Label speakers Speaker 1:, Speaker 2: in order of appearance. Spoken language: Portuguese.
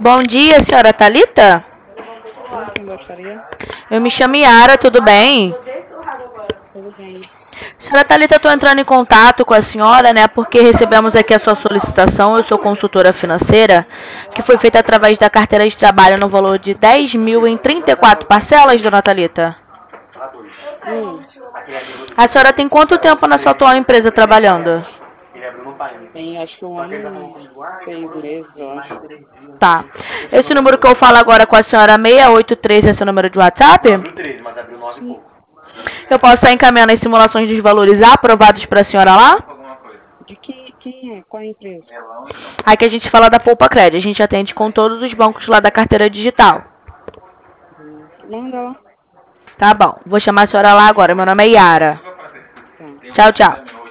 Speaker 1: Bom dia, senhora Thalita?
Speaker 2: Sim, quem gostaria?
Speaker 1: Eu me chamo Yara, tudo bem?
Speaker 2: Tudo bem.
Speaker 1: Senhora Thalita, eu estou entrando em contato com a senhora, né? Porque recebemos aqui a sua solicitação. Eu sou consultora financeira, que foi feita através da carteira de trabalho no valor de 10 mil em 34 parcelas, dona Thalita.
Speaker 2: Hum,
Speaker 1: A senhora tem quanto tempo na sua atual empresa trabalhando?
Speaker 2: tem acho que 1 ano e 6 meses, eu acho.
Speaker 1: Tá. Esse número que eu falo agora com a senhora, 683, é seu número de WhatsApp?
Speaker 2: Sim.
Speaker 1: Eu posso estar encaminhando as simulações dos valores aprovados para a senhora lá?
Speaker 2: De quem é? Qual é a empresa?
Speaker 1: Aqui a gente fala da Poupa Crédito. A gente atende com todos os bancos lá da carteira digital.
Speaker 2: Manda lá.
Speaker 1: Tá bom. Vou chamar a senhora lá agora. Meu nome é Yara.
Speaker 2: Tá.
Speaker 1: Tchau, tchau.